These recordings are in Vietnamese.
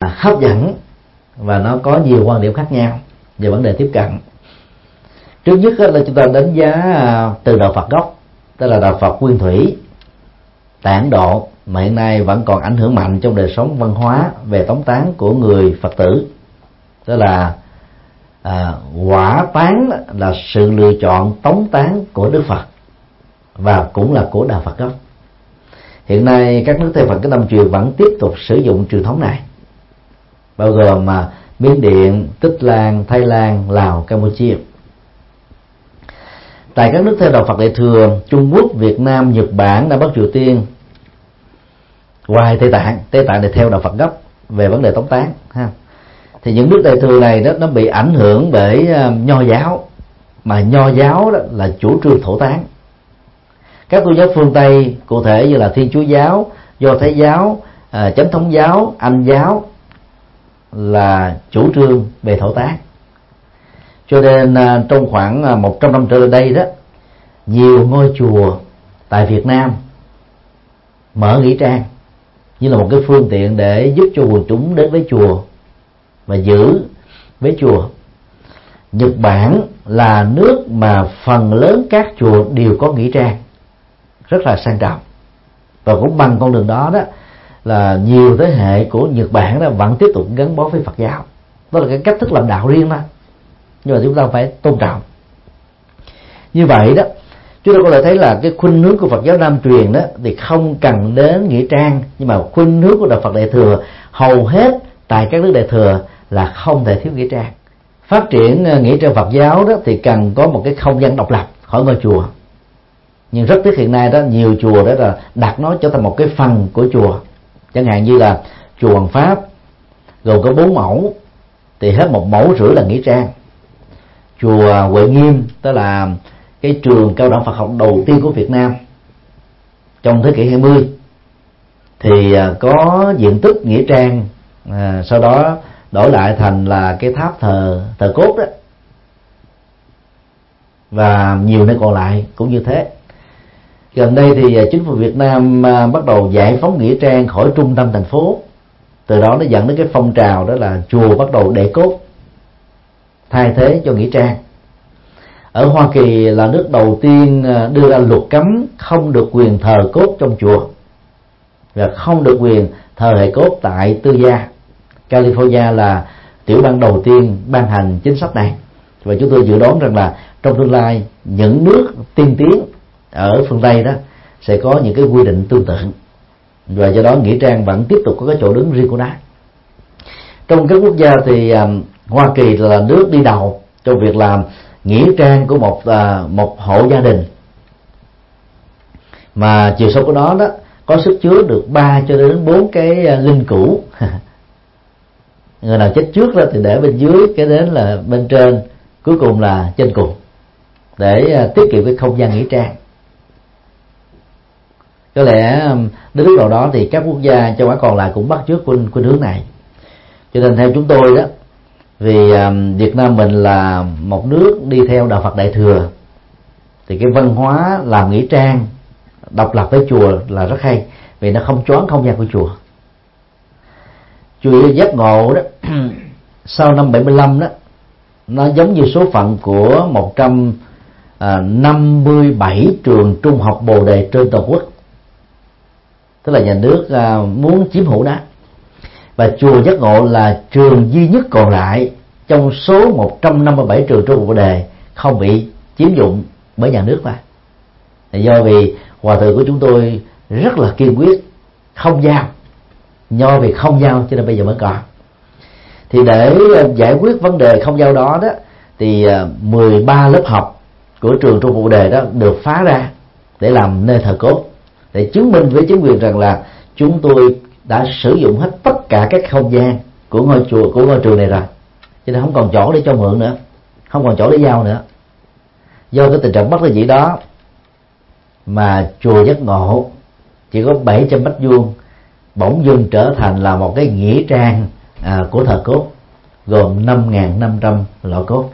hấp dẫn và nó có nhiều quan điểm khác nhau về vấn đề tiếp cận. Trước nhất là chúng ta đánh giá từ đạo Phật gốc, tức là đạo Phật nguyên thủy tại Ấn Độ, mà hiện nay vẫn còn ảnh hưởng mạnh trong đời sống văn hóa về tống tán của người Phật tử. Tức là quả tán là sự lựa chọn tống tán của Đức Phật và cũng là của đạo Phật gốc. Hiện nay các nước theo Phật cái tâm truyền vẫn tiếp tục sử dụng truyền thống này, bao gồm Miến Điện, Tích Lan, Thái Lan, Lào, Campuchia. Tại các nước theo đạo Phật Đại thừa, Trung Quốc, Việt Nam, Nhật Bản, Nam Bắc Triều Tiên, ngoài Tây Tạng để theo đạo Phật gốc về vấn đề tống tán ha. Thì những nước Đại thừa này đó nó bị ảnh hưởng bởi Nho giáo, mà Nho giáo đó là chủ trương thổ tán. Các tôn giáo phương Tây cụ thể như là Thiên Chúa giáo, Do Thái giáo, Chánh thống giáo, Anh giáo là chủ trương về thổ tán. Cho nên trong khoảng 100 năm trở lại đây đó, nhiều ngôi chùa tại Việt Nam mở nghĩa trang như là một cái phương tiện để giúp cho quần chúng đến với chùa và giữ với chùa. Nhật Bản là nước mà phần lớn các chùa đều có nghĩa trang rất là sang trọng, và cũng bằng con đường đó đó là nhiều thế hệ của Nhật Bản đó vẫn tiếp tục gắn bó với Phật giáo. Đó là cái cách thức làm đạo riêng đó, nhưng mà chúng ta phải tôn trọng. Như vậy đó, chúng ta có thể thấy là cái khuynh hướng của Phật giáo Nam truyền đó thì không cần đến nghĩa trang, nhưng mà khuynh hướng của đạo Phật Đại thừa hầu hết tại các nước Đại thừa là không thể thiếu nghĩa trang. Phát triển nghĩa trang Phật giáo đó thì cần có một cái không gian độc lập khỏi ngôi chùa, nhưng rất tiếc hiện nay đó nhiều chùa đó là đặt nó trở thành một cái phần của chùa. Chẳng hạn như là chùa Hoàng Pháp gồm có 4 mẫu thì hết 1,5 mẫu là nghĩa trang. Chùa Huệ Nghiêm, tức là cái trường cao đẳng Phật học đầu tiên của Việt Nam trong thế kỷ 20, thì có diện tích nghĩa trang, sau đó đổi lại thành là cái tháp thờ cốt đó, và nhiều nơi còn lại cũng như thế. Gần đây thì chính phủ Việt Nam bắt đầu giải phóng nghĩa trang khỏi trung tâm thành phố, từ đó nó dẫn đến cái phong trào đó là chùa bắt đầu để cốt thay thế cho nghĩa trang. Ở Hoa Kỳ là nước đầu tiên đưa ra luật cấm không được quyền thờ cốt trong chùa và không được quyền thờ hài cốt tại tư gia. California là tiểu bang đầu tiên ban hành chính sách này, và chúng tôi dự đoán rằng là trong tương lai những nước tiên tiến ở phương Tây đó sẽ có những cái quy định tương tự, và do đó nghĩa trang vẫn tiếp tục có cái chỗ đứng riêng của nó. Trong các quốc gia thì Hoa Kỳ là nước đi đầu trong việc làm nghĩa trang của một hộ gia đình, mà chiều sâu của nó đó có sức chứa được 3 cho đến 4 cái linh cữu. Người nào chết trước đó thì để bên dưới, cái đến là bên trên, cuối cùng là trên cùng, để tiết kiệm cái không gian nghĩa trang. Có lẽ đến lúc nào đó thì các quốc gia châu Á còn lại cũng bắt chước khuynh hướng này. Cho nên theo chúng tôi đó, vì Việt Nam mình là một nước đi theo đạo Phật Đại thừa, thì cái văn hóa làm nghĩa trang độc lập với chùa là rất hay, vì nó không choán không gian của chùa. Chùa Giác Ngộ đó sau năm 75 đó, nó giống như số phận của 157 trường trung học Bồ Đề trên toàn quốc, tức là nhà nước muốn chiếm hữu đó. Và chùa Giác Ngộ là trường duy nhất còn lại trong số 157 trường trung học Bồ Đề không bị chiếm dụng bởi nhà nước. Mà do vì hòa thượng của chúng tôi rất là kiên quyết không giao, do vì không giao cho nên bây giờ mới còn. Thì để giải quyết vấn đề không giao đó thì 13 lớp học của trường trung học Bồ Đề đó được phá ra để làm nơi thờ cốt, để chứng minh với chính quyền rằng là chúng tôi đã sử dụng hết tất cả các không gian của ngôi chùa, của ngôi trường này rồi, cho nên không còn chỗ để cho mượn nữa, không còn chỗ để giao nữa. Do cái tình trạng bất đắc dĩ đó mà chùa Giác Ngộ chỉ có 700 mét vuông bỗng dưng trở thành là một cái nghĩa trang của thờ cốt, gồm 5.500 lọ cốt.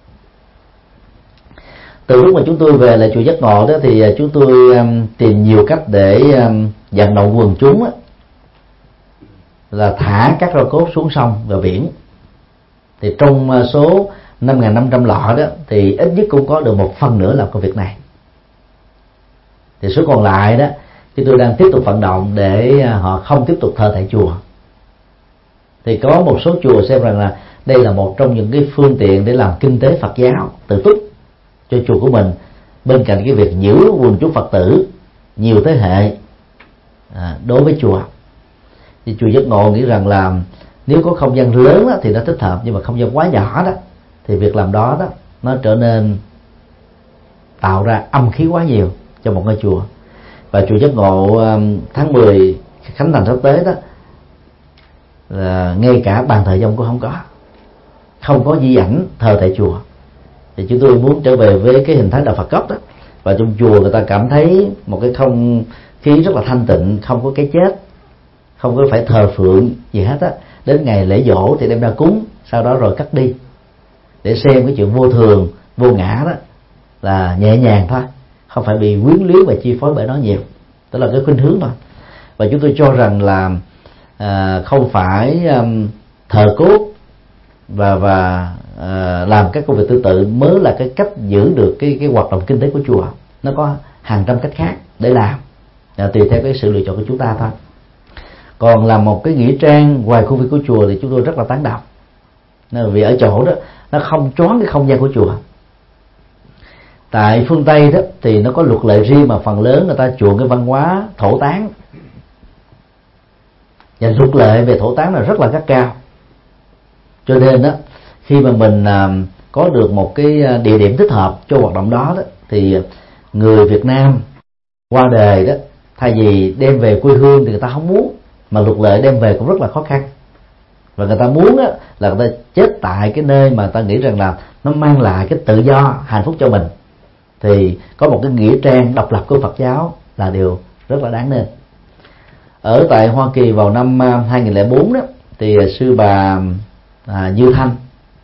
Từ lúc mà chúng tôi về lại chùa Giác Ngộ đó thì chúng tôi tìm nhiều cách để vận động quần chúng là thả các tro cốt xuống sông và biển. Thì trong số 5.500 lọ đó thì ít nhất cũng có được 1/4 làm công việc này. Thì số còn lại đó thì tôi đang tiếp tục vận động để họ không tiếp tục thờ tại chùa. Thì có một số chùa xem rằng là đây là một trong những cái phương tiện để làm kinh tế Phật giáo tự túc cho chùa của mình, bên cạnh cái việc giữ quần chúng Phật tử nhiều thế hệ đối với chùa. Thì chùa Giác Ngộ nghĩ rằng là nếu có không gian lớn đó, thì nó thích hợp, nhưng mà không gian quá nhỏ đó thì việc làm đó nó trở nên tạo ra âm khí quá nhiều cho một ngôi chùa. Và chùa Giác Ngộ tháng 10 khánh thành sắp tới đó là ngay cả bàn thờ dông cũng không có di ảnh thờ tại chùa. Thì chúng tôi muốn trở về với cái hình thái đạo Phật gốc đó, và trong chùa người ta cảm thấy một cái không khí rất là thanh tịnh, không có cái chết, không có phải thờ phượng gì hết á. Đến ngày lễ dỗ thì đem ra cúng, sau đó rồi cất đi, để xem cái chuyện vô thường vô ngã đó là nhẹ nhàng thôi, không phải bị quyến luyến và chi phối bởi nó nhiều. Đó là cái khuynh hướng thôi. Và chúng tôi cho rằng là không phải thờ cốt và làm các công việc tương tự mới là cái cách giữ được cái hoạt động kinh tế của chùa. Nó có hàng trăm cách khác để làm, tùy theo cái sự lựa chọn của chúng ta thôi. Còn làm một cái nghĩa trang ngoài khuôn viên của chùa thì chúng tôi rất là tán đồng, vì ở chỗ đó nó không choán cái không gian của chùa. Tại phương Tây đó thì nó có luật lệ riêng, mà phần lớn người ta chuộng cái văn hóa thổ táng, và luật lệ về thổ táng là rất là gắt cao. Cho nên đó, khi mà mình có được một cái địa điểm thích hợp cho hoạt động đó, thì người Việt Nam qua đời đó, thay vì đem về quê hương thì người ta không muốn, mà luật lệ đem về cũng rất là khó khăn. Và người ta muốn là người ta chết tại cái nơi mà ta nghĩ rằng là nó mang lại cái tự do, hạnh phúc cho mình. Thì có một cái nghĩa trang độc lập của Phật giáo là điều rất là đáng nên. Ở tại Hoa Kỳ vào năm 2004 đó, thì sư bà Dư Thanh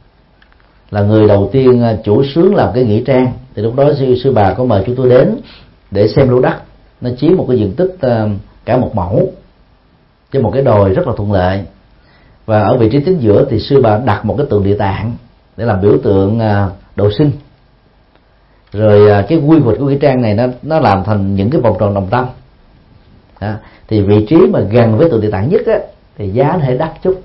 là người đầu tiên chủ xướng làm cái nghĩa trang. Thì lúc đó sư bà có mời chúng tôi đến để xem lô đất. Nó chiếm một cái diện tích cả 1 mẫu trên một cái đồi rất là thuận lợi. Và ở vị trí chính giữa thì sư bà đặt một cái tượng Địa Tạng để làm biểu tượng độ sinh. Rồi cái quy hoạch của nghĩa trang này nó làm thành những cái vòng tròn đồng tâm. Thì vị trí mà gần với tượng Địa Tạng nhất thì giá nó hơi đắt chút,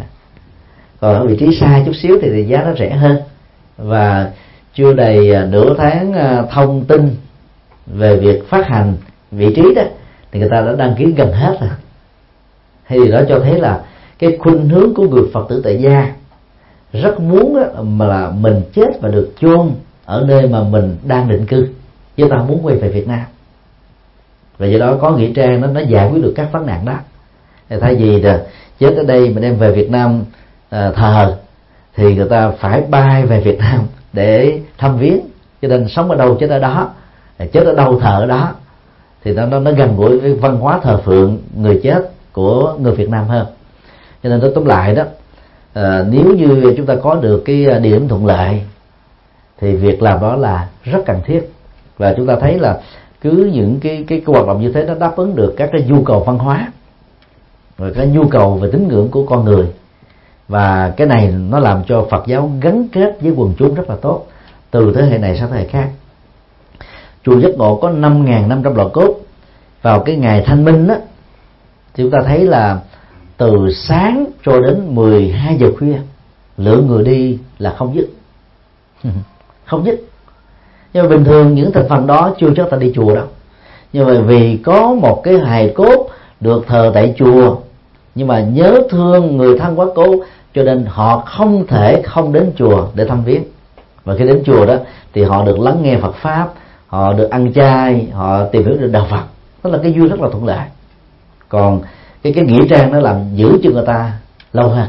còn ở vị trí xa chút xíu thì giá nó rẻ hơn. Và chưa đầy nửa tháng thông tin về việc phát hành vị trí đó thì người ta đã đăng ký gần hết rồi. Thì đó cho thấy là cái khuynh hướng của người Phật tử tại gia rất muốn mà là mình chết và được chôn ở nơi mà mình đang định cư, chứ ta không muốn quay về Việt Nam. Và do đó có nghĩa trang nó giải quyết được các vấn nạn đó. Thì thay vì chết ở đây mình đem về Việt Nam thờ, thì người ta phải bay về Việt Nam để thăm viếng. Cho nên sống ở đâu chết ở đó, chết ở đâu thờ ở đó. Thì nó gần gũi với văn hóa thờ phượng người chết của người Việt Nam hơn. Cho nên tóm lại đó, nếu như chúng ta có được cái địa điểm thuận lợi thì việc làm đó là rất cần thiết. Và chúng ta thấy là cứ những cái hoạt động như thế nó đáp ứng được các cái nhu cầu văn hóa và cái nhu cầu về tín ngưỡng của con người. Và cái này nó làm cho Phật giáo gắn kết với quần chúng rất là tốt, từ thế hệ này sang thế hệ khác. Chùa Giác Ngộ có 5.500 lò cốt. Vào cái ngày Thanh Minh đó, thì chúng ta thấy là từ sáng cho đến 12 giờ khuya lượng người đi là không dứt. Không dứt. Nhưng mà bình thường những thành phần đó chưa chắc ta đi chùa đâu. Nhưng mà vì có một cái hài cốt được thờ tại chùa, nhưng mà nhớ thương người thân quá cố, cho nên họ không thể không đến chùa để thăm viếng. Và khi đến chùa đó thì họ được lắng nghe Phật pháp, họ được ăn chay, họ tìm hiểu được đạo Phật. Đó là cái duyên rất là thuận lợi. Còn cái nghĩa trang nó làm giữ cho người ta lâu hơn,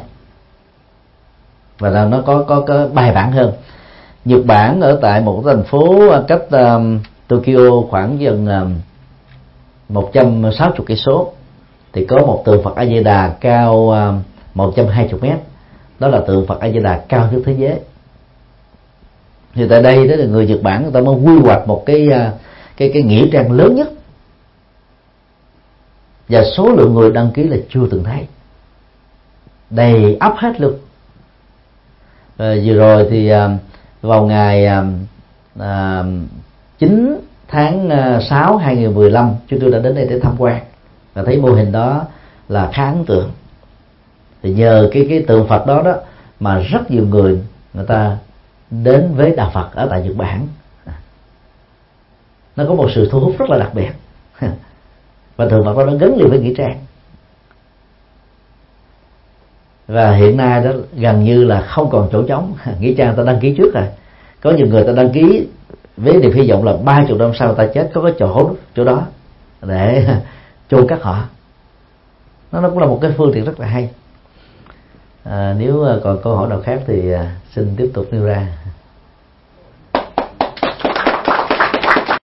và là nó có bài bản hơn. Nhật Bản ở tại một thành phố cách Tokyo khoảng gần 160 cây số thì có một tượng Phật A Di Đà cao 120 mét. Đó là tượng Phật A Di Đà cao nhất thế giới. Thì tại đây đó là người Nhật Bản người ta mới quy hoạch một cái nghĩa trang lớn nhất, và số lượng người đăng ký là chưa từng thấy. đầy ắp hết luôn. Vừa rồi thì vào ngày 9 tháng 6 2015 chúng tôi đã đến đây để tham quan và thấy mô hình đó là khá ấn tượng. Thì nhờ cái tượng Phật đó mà rất nhiều người ta đến với đạo Phật ở tại Nhật Bản. Nó có một sự thu hút rất là đặc biệt. Và tượng Phật đó nó gắn liền với nghĩa trang. Và hiện nay đó gần như là không còn chỗ trống. Nghĩa trang ta đăng ký trước rồi. Có nhiều người ta đăng ký với niềm hy vọng là 30 năm sau ta chết có cái chỗ đó để chôn cất họ. Nó cũng là một cái phương tiện rất là hay. Nếu còn câu hỏi nào khác thì xin tiếp tục nêu ra.